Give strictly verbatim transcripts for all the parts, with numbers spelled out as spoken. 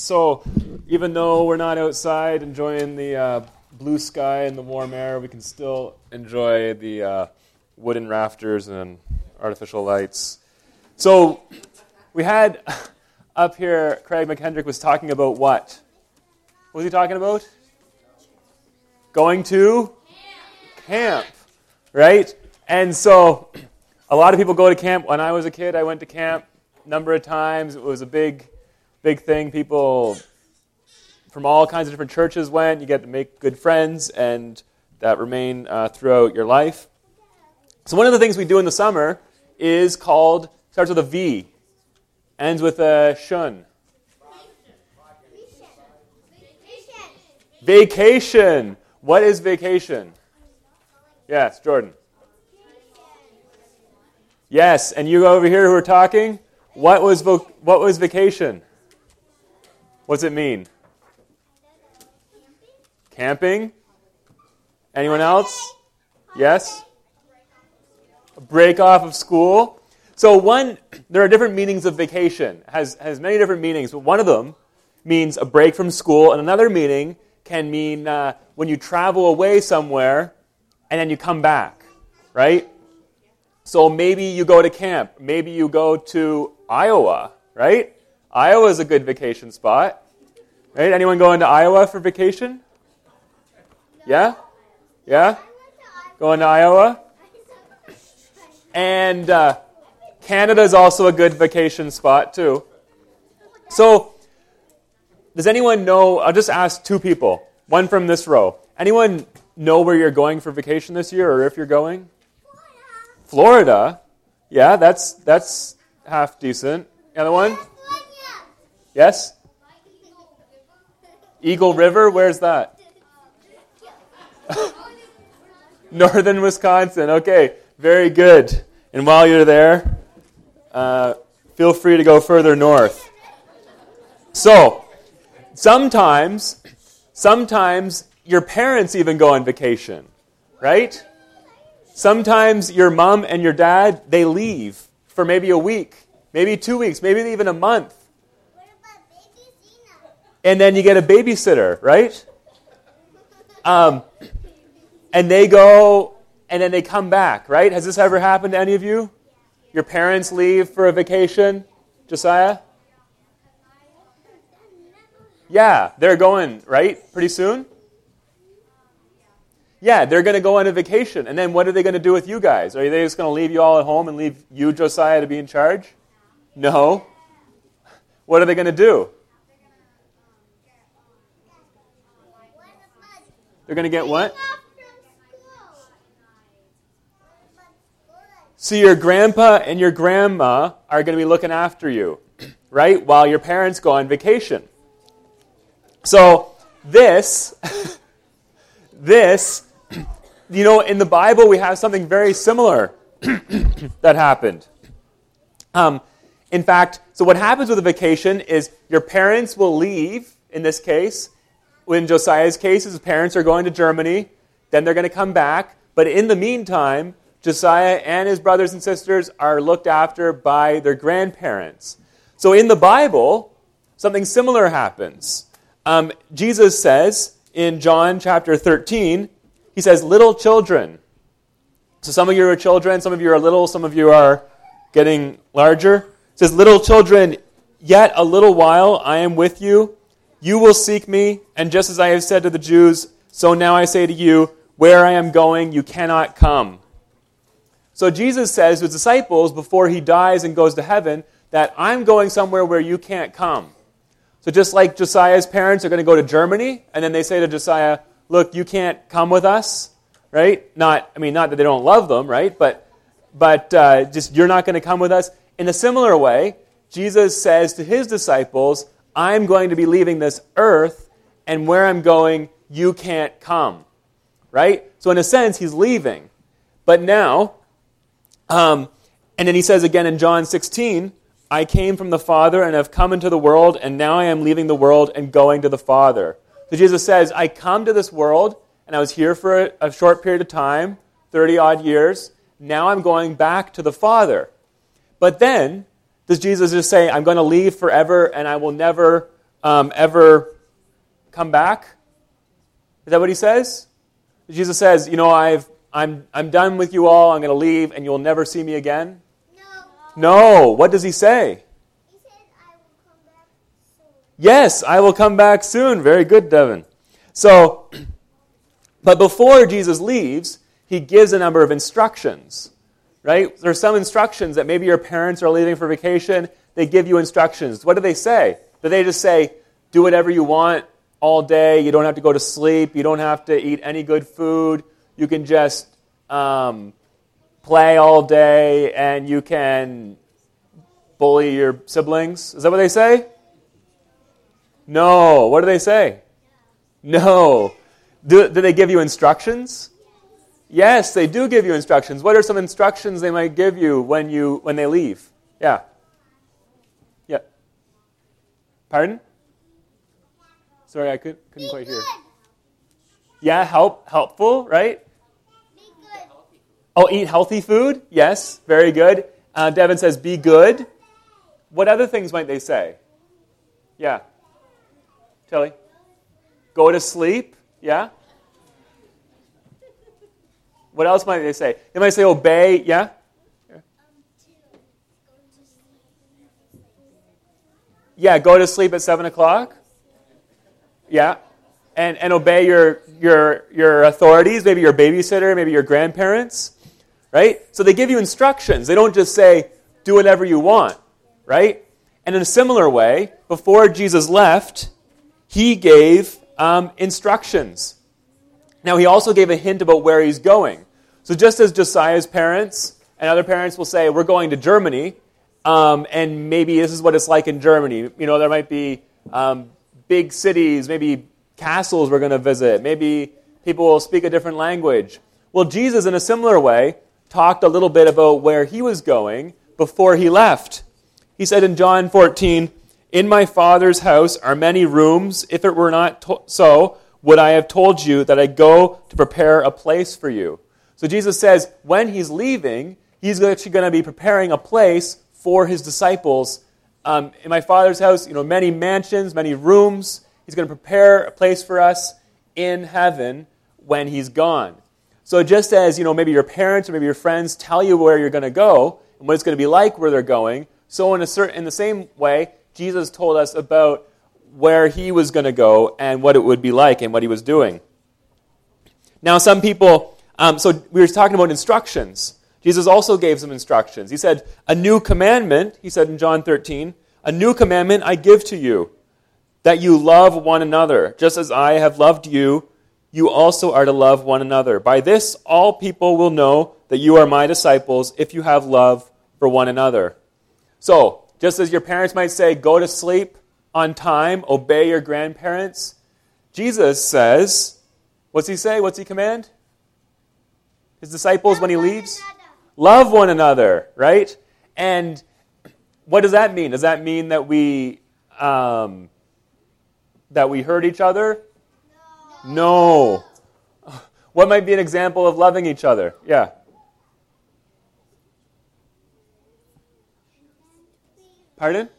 So even though we're not outside enjoying the uh, blue sky and the warm air, we can still enjoy the uh, wooden rafters and artificial lights. So we had up here, Craig McKendrick was talking about what? What was he talking about? Going to camp, right? And so a lot of people go to camp. When I was a kid, I went to camp a number of times. It was a big, big thing. People from all kinds of different churches went. You get to make good friends, and that remain uh, throughout your life. So one of the things we do in the summer is called, starts with a V, ends with a shun. Vacation. What is vacation? Yes, Jordan. Yes, and you over here who are talking, what was vo- what was vacation? What's it mean? Camping? Anyone else? Yes? A break off of school. So one, there are different meanings of vacation. It has, has many different meanings, but one of them means a break from school, and another meaning can mean uh, when you travel away somewhere and then you come back, right? So maybe you go to camp. Maybe you go to Iowa, right? Iowa is a good vacation spot, right? Anyone going to Iowa for vacation? Yeah? Yeah? Going to Iowa? And uh, Canada is also a good vacation spot, too. So, does anyone know, I'll just ask two people, one from this row. Anyone know where you're going for vacation this year, or if you're going? Florida. Yeah, that's that's half decent. The other one? Yes? Eagle River, where's that? Northern Wisconsin. Okay, very good. And while you're there, uh, feel free to go further north. So, sometimes, sometimes your parents even go on vacation, right? Sometimes your mom and your dad, they leave for maybe a week, maybe two weeks, maybe even a month. And then you get a babysitter, right? Um, and they go, and then they come back, right? Has this ever happened to any of you? Your parents leave for a vacation? Josiah? Yeah, they're going, right? Pretty soon? Yeah, they're going to go on a vacation. And then what are they going to do with you guys? Are they just going to leave you all at home and leave you, Josiah, to be in charge? No. What are they going to do? They're going to get what? So your grandpa and your grandma are going to be looking after you, right? While your parents go on vacation. So this, this, you know, in the Bible we have something very similar that happened. Um, in fact, so what happens with a vacation is your parents will leave, in this case. In Josiah's case, his parents are going to Germany, then they're going to come back. But in the meantime, Josiah and his brothers and sisters are looked after by their grandparents. So in the Bible, something similar happens. Um, Jesus says in John chapter thirteen, he says, little children. So some of you are children, some of you are little, some of you are getting larger. It says, little children, yet a little while I am with you. You will seek me, and just as I have said to the Jews, so now I say to you, where I am going, you cannot come. So Jesus says to his disciples before he dies and goes to heaven that I'm going somewhere where you can't come. So just like Josiah's parents are going to go to Germany, and then they say to Josiah, look, you can't come with us, right? Not, I mean, not that they don't love them, right? But, but uh, just you're not going to come with us. In a similar way, Jesus says to his disciples, I'm going to be leaving this earth, and where I'm going, you can't come, right? So in a sense, he's leaving. But now, um, and then he says again in John sixteen, I came from the Father and have come into the world, and now I am leaving the world and going to the Father. So Jesus says, I come to this world, and I was here for a, a short period of time, thirty-odd years. Now I'm going back to the Father. But then, does Jesus just say, I'm going to leave forever and I will never um, ever come back? Is that what he says? Jesus says, you know, I've, I'm, I'm done with you all. I'm going to leave, and you'll never see me again? No. No. What does he say? He said, I will come back soon. Yes, I will come back soon. Very good, Devin. So, but before Jesus leaves, he gives a number of instructions, right? There are some instructions that maybe your parents are leaving for vacation. They give you instructions. What do they say? Do they just say, do whatever you want all day? You don't have to go to sleep. You don't have to eat any good food. You can just um, play all day, and you can bully your siblings. Is that what they say? No. What do they say? No. Do, do they give you instructions? Yes, they do give you instructions. What are some instructions they might give you when you when they leave? Yeah. Yeah. Pardon? Sorry, I could, couldn't Be quite good. hear. Yeah, help, helpful, right? Be good. Oh, eat healthy food? Yes, very good. Uh, Devin says, be good. What other things might they say? Yeah. Tilly? Go to sleep? Yeah? What else might they say? They might say obey, yeah? Yeah, go to sleep at seven o'clock. Yeah. And and obey your your your authorities, maybe your babysitter, maybe your grandparents. Right? So they give you instructions. They don't just say, do whatever you want. Right? And in a similar way, before Jesus left, he gave um, instructions. Now, he also gave a hint about where he's going. So just as Josiah's parents and other parents will say, we're going to Germany, um, and maybe this is what it's like in Germany. You know, there might be um, big cities, maybe castles we're going to visit. Maybe people will speak a different language. Well, Jesus, in a similar way, talked a little bit about where he was going before he left. He said in John fourteen, in my Father's house are many rooms. If it were not to- so, would I have told you that I go to prepare a place for you? So Jesus says when he's leaving, he's actually going to be preparing a place for his disciples. Um, in my Father's house, you know, many mansions, many rooms. He's going to prepare a place for us in heaven when he's gone. So just as, you know, maybe your parents or maybe your friends tell you where you're going to go and what it's going to be like where they're going, so in a certain, in the same way, Jesus told us about where he was going to go and what it would be like and what he was doing. Now, some people, um, so we were talking about instructions. Jesus also gave some instructions. He said, a new commandment, he said in John thirteen, a new commandment I give to you, that you love one another. Just as I have loved you, you also are to love one another. By this, all people will know that you are my disciples if you have love for one another. So, just as your parents might say, go to sleep on time, obey your grandparents, Jesus says, what's he say? What's he command? His disciples when he leaves? Love one another, right? And what does that mean? Does that mean that we um, that we hurt each other? No. No. What might be an example of loving each other? Yeah. Pardon?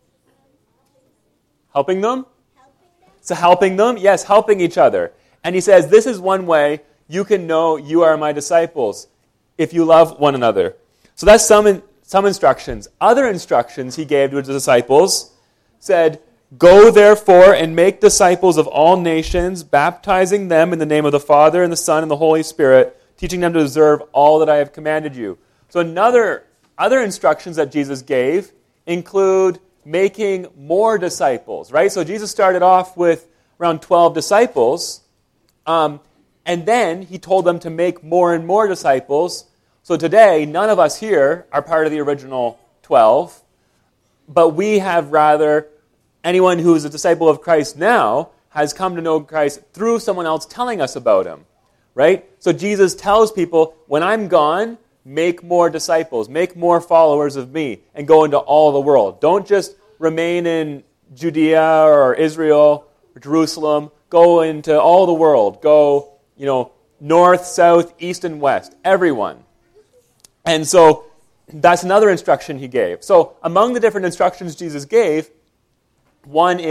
Helping them? So helping them? Yes, helping each other. And he says, this is one way you can know you are my disciples, if you love one another. So that's some in, some instructions. Other instructions he gave to his disciples said, go therefore and make disciples of all nations, baptizing them in the name of the Father and the Son and the Holy Spirit, teaching them to observe all that I have commanded you. So another other instructions that Jesus gave include making more disciples, right? So Jesus started off with around twelve disciples, um, and then he told them to make more and more disciples. So today, none of us here are part of the original twelve, but we have rather, anyone who is a disciple of Christ now has come to know Christ through someone else telling us about him, right? So Jesus tells people, when I'm gone, make more disciples, make more followers of me, and go into all the world. Don't just remain in Judea or Israel or Jerusalem. Go into all the world. Go, you know, north, south, east, and west. Everyone. And so that's another instruction he gave. So among the different instructions Jesus gave, one is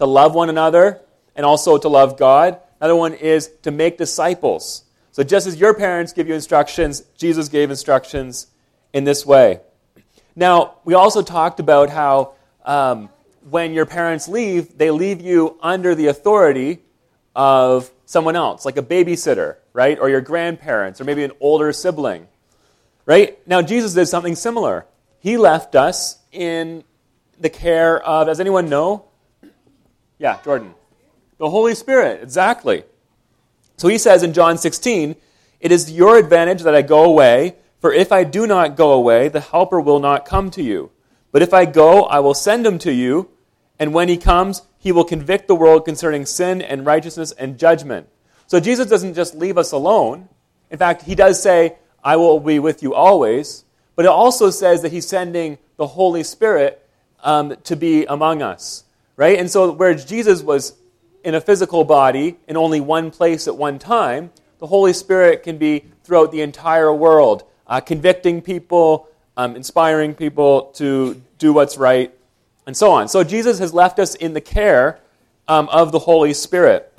to love one another and also to love God. Another one is to make disciples. So just as your parents give you instructions, Jesus gave instructions in this way. Now, we also talked about how um, when your parents leave, they leave you under the authority of someone else, like a babysitter, right? Or your grandparents, or maybe an older sibling, right? Now, Jesus did something similar. He left us in the care of, does anyone know? Yeah, Jordan. The Holy Spirit, exactly. So he says in John sixteen, "It is your advantage that I go away, for if I do not go away, the Helper will not come to you. But if I go, I will send him to you, and when he comes, he will convict the world concerning sin and righteousness and judgment." So Jesus doesn't just leave us alone. In fact, he does say, "I will be with you always." But it also says that he's sending the Holy Spirit um, to be among us, right? And so whereas Jesus was in a physical body in only one place at one time, the Holy Spirit can be throughout the entire world, uh, convicting people, um, inspiring people to do what's right, and so on. So Jesus has left us in the care um, of the Holy Spirit.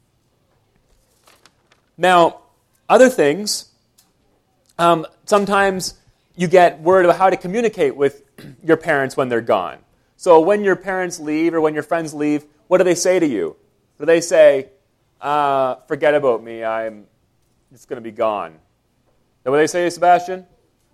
Now, other things, um, sometimes you get word of how to communicate with your parents when they're gone. So when your parents leave or when your friends leave, what do they say to you? Do they say, uh, forget about me, I'm just going to be gone? Is that what they say, Sebastian?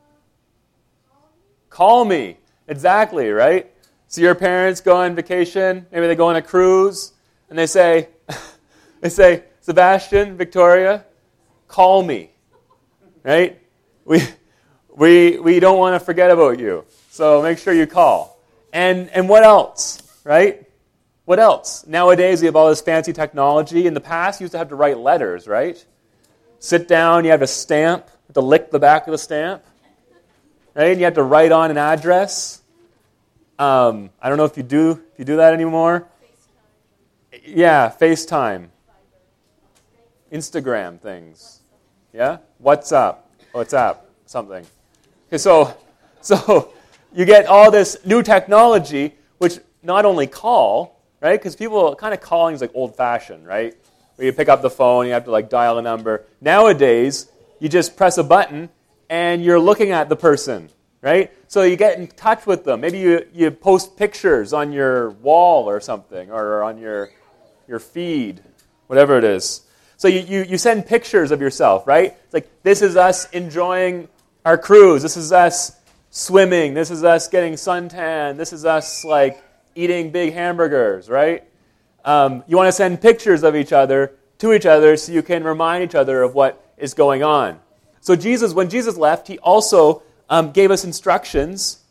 Call me. Exactly, right? So your parents go on vacation, maybe they go on a cruise, and they say, they say, Sebastian, Victoria, call me. Right? We we we don't want to forget about you. So make sure you call. And and what else? Right? What else? Nowadays we have all this fancy technology. In the past you used to have to write letters, right? Sit down, you have a stamp, you have to lick the back of the stamp. Right? And you have to write on an address. Um, I don't know if you do if you do that anymore. FaceTime. Yeah, FaceTime. Instagram things. Yeah? What's up? What's up? Something. Okay, so so you get all this new technology, which not only call, right? Because people kind of calling is like old-fashioned, right? Where you pick up the phone, you have to like dial a number. Nowadays, you just press a button and you're looking at the person, right? So you get in touch with them. Maybe you, you post pictures on your wall or something, or on your your feed, whatever it is. So you, you, you send pictures of yourself, right? It's like, this is us enjoying our cruise. This is us swimming. This is us getting suntan. This is us like eating big hamburgers, right? Um, you want to send pictures of each other to each other so you can remind each other of what is going on. So Jesus, when Jesus left, he also um, gave us instructions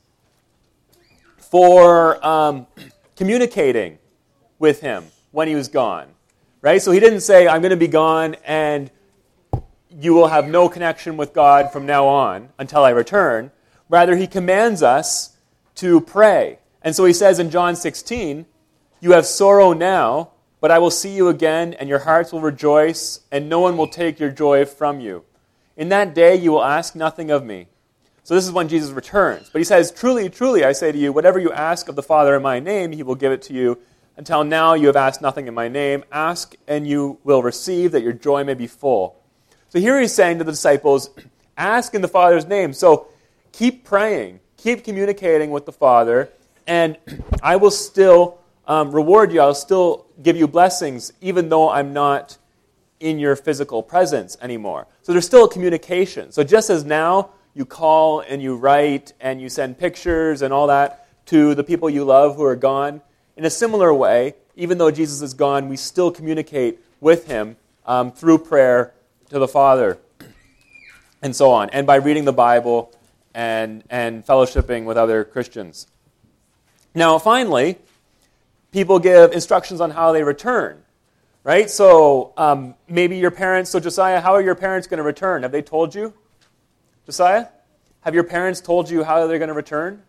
for um, communicating with him when he was gone. Right? So he didn't say, I'm going to be gone and you will have no connection with God from now on until I return. Rather, he commands us to pray. And so he says in John sixteen, you have sorrow now, but I will see you again, and your hearts will rejoice, and no one will take your joy from you. In that day you will ask nothing of me. So this is when Jesus returns. But he says, truly, truly, I say to you, whatever you ask of the Father in my name, he will give it to you. Until now you have asked nothing in my name. Ask and you will receive, that your joy may be full. So here he's saying to the disciples, ask in the Father's name. So keep praying, keep communicating with the Father, and I will still um, reward you. I'll still give you blessings, even though I'm not in your physical presence anymore. So there's still a communication. So just as now you call and you write and you send pictures and all that to the people you love who are gone, in a similar way, even though Jesus is gone, we still communicate with him um, through prayer to the Father, and so on, and by reading the Bible and, and fellowshipping with other Christians. Now, finally, people give instructions on how they return, right? So um, maybe your parents, so Josiah, how are your parents going to return? Have they told you? Josiah? Have your parents told you how they're going to return?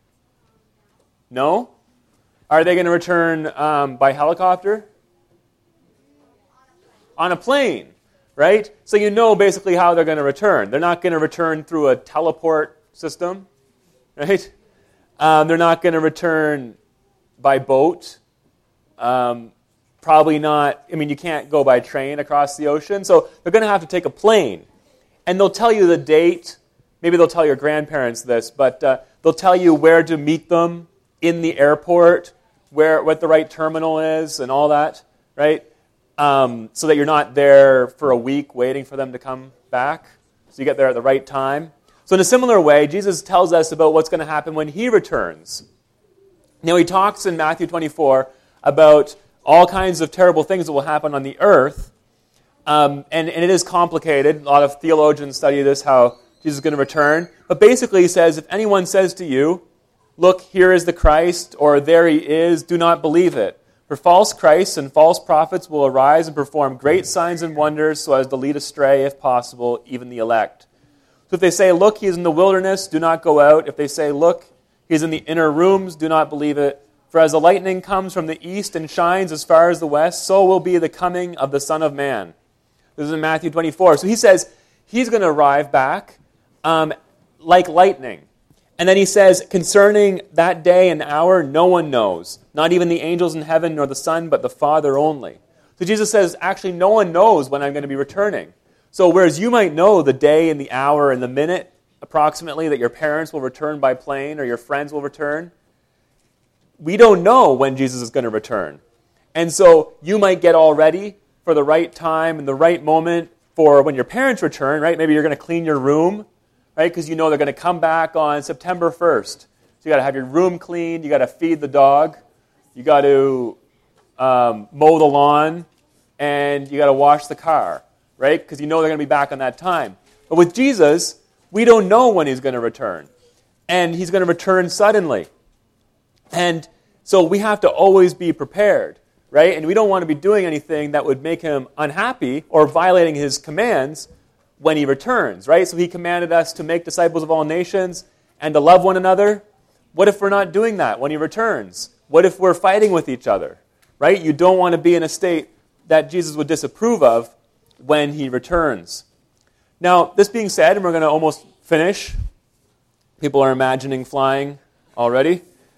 No? Are they going to return um, by helicopter? On a plane, right? So you know basically how they're going to return. They're not going to return through a teleport system, right? Um, they're not going to return by boat Um, probably not, I mean, you can't go by train across the ocean, so they're going to have to take a plane. And they'll tell you the date. Maybe they'll tell your grandparents this, but uh, they'll tell you where to meet them in the airport, where what the right terminal is, and all that, right? Um, so that you're not there for a week waiting for them to come back. So you get there at the right time. So in a similar way, Jesus tells us about what's going to happen when he returns. Now he talks in Matthew twenty-four about all kinds of terrible things that will happen on the earth. Um, and, and it is complicated. A lot of theologians study this, how Jesus is going to return. But basically he says, if anyone says to you, look, here is the Christ, or there he is, do not believe it. For false Christs and false prophets will arise and perform great signs and wonders so as to lead astray, if possible, even the elect. So if they say, look, he is in the wilderness, do not go out. If they say, look, he is in the inner rooms, do not believe it. For as the lightning comes from the east and shines as far as the west, so will be the coming of the Son of Man. This is in Matthew twenty-four. So he says he's going to arrive back um, like lightning. And then he says, concerning that day and hour, no one knows, not even the angels in heaven nor the Son, but the Father only. So Jesus says, actually, no one knows when I'm going to be returning. So whereas you might know the day and the hour and the minute, approximately, that your parents will return by plane or your friends will return, we don't know when Jesus is going to return. And so you might get all ready for the right time and the right moment for when your parents return, right? Maybe you're going to clean your room, right? Because you know they're going to come back on September first. So you got to have your room cleaned. You got to feed the dog. You got to um, mow the lawn, and you got to wash the car, right? Because you know they're going to be back on that time. But with Jesus, we don't know when he's going to return, and he's going to return suddenly. And so we have to always be prepared, right? And we don't want to be doing anything that would make him unhappy or violating his commands when he returns, right? So he commanded us to make disciples of all nations and to love one another. What if we're not doing that when he returns? What if we're fighting with each other, right? You don't want to be in a state that Jesus would disapprove of when he returns. Now, this being said, and we're going to almost finish. People are imagining flying already.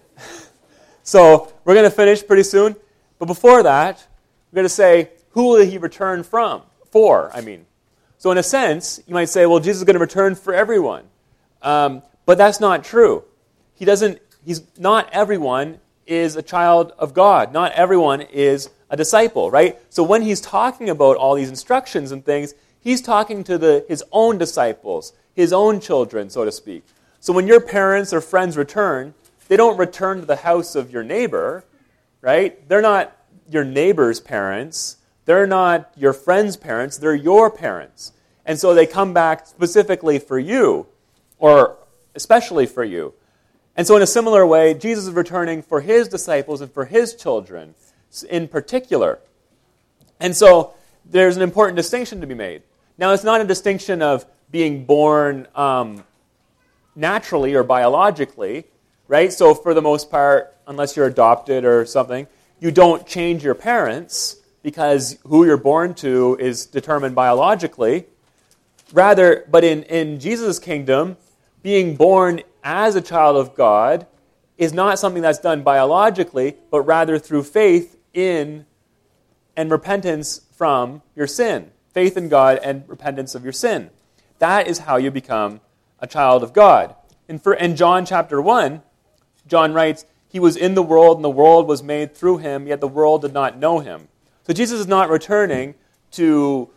So we're going to finish pretty soon. But before that, we're going to say, who will he return from? For, I mean. So in a sense, you might say, well, Jesus is going to return for everyone. Um, but that's not true. He doesn't, he's, not everyone is a child of God. Not everyone is a disciple, right? So when he's talking about all these instructions and things, he's talking to the, his own disciples, his own children, so to speak. So when your parents or friends return, they don't return to the house of your neighbor, right? They're not your neighbor's parents. They're not your friend's parents. They're your parents. And so they come back specifically for you, or especially for you. And so in a similar way, Jesus is returning for his disciples and for his children in particular. And so there's an important distinction to be made. Now, it's not a distinction of being born um, naturally or biologically, right? So for the most part, unless you're adopted or something, you don't change your parents because who you're born to is determined biologically. Rather, but in, in Jesus' kingdom, being born as a child of God is not something that's done biologically, but rather through faith in and repentance from your sin. Faith in God and repentance of your sin. That is how you become a child of God. In, for, in John chapter one, John writes, he was in the world, and the world was made through him, yet the world did not know him. So Jesus is not returning to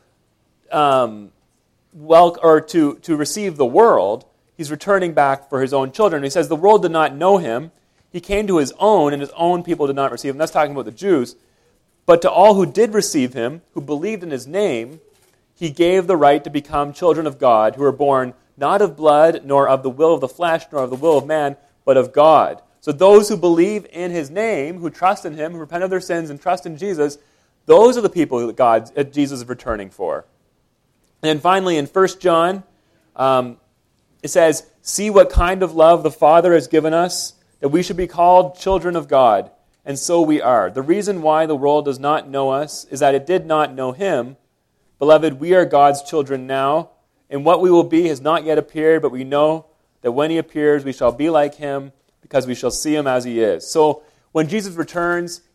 um, well or to, to receive the world. He's returning back for his own children. He says the world did not know him. He came to his own, and his own people did not receive him. That's talking about the Jews. But to all who did receive him, who believed in his name, he gave the right to become children of God, who were born not of blood, nor of the will of the flesh, nor of the will of man, but of God. So those who believe in his name, who trust in him, who repent of their sins and trust in Jesus, those are the people that God, uh, Jesus is returning for. And then finally, in First John, um, it says, see what kind of love the Father has given us, that we should be called children of God, and so we are. The reason why the world does not know us is that it did not know him. Beloved, we are God's children now, and what we will be has not yet appeared, but we know that when he appears, we shall be like him, because we shall see him as he is. So when Jesus returns,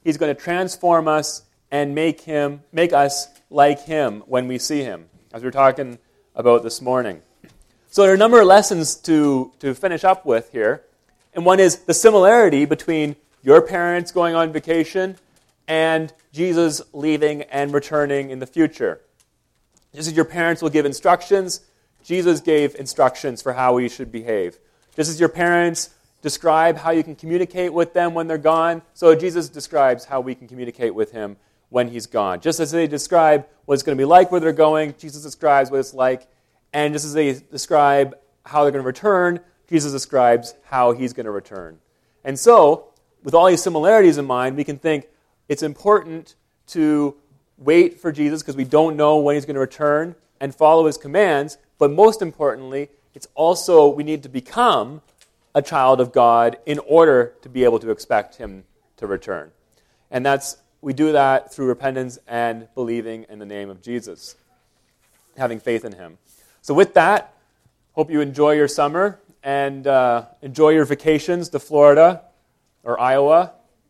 He's going to transform us and make him, make us like him when we see him, as we were talking about this morning. So there are a number of lessons to, to finish up with here. And one is the similarity between your parents going on vacation and Jesus leaving and returning in the future. Just as your parents will give instructions, Jesus gave instructions for how we should behave. Just as your parents describe how you can communicate with them when they're gone, so Jesus describes how we can communicate with him when he's gone. Just as they describe what it's going to be like where they're going, Jesus describes what it's like. And just as they describe how they're going to return, Jesus describes how he's going to return. And so, with all these similarities in mind, we can think it's important to wait for Jesus because we don't know when he's going to return and follow his commands. But most importantly, it's also we need to become a child of God in order to be able to expect him to return. And that's we do that through repentance and believing in the name of Jesus, having faith in him. So with that, hope you enjoy your summer and uh, enjoy your vacations to Florida or Iowa.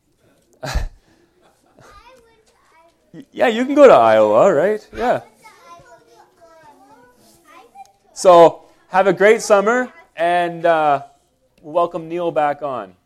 Yeah, you can go to Iowa, right? Yeah. So have a great summer, and uh, welcome Neil back on.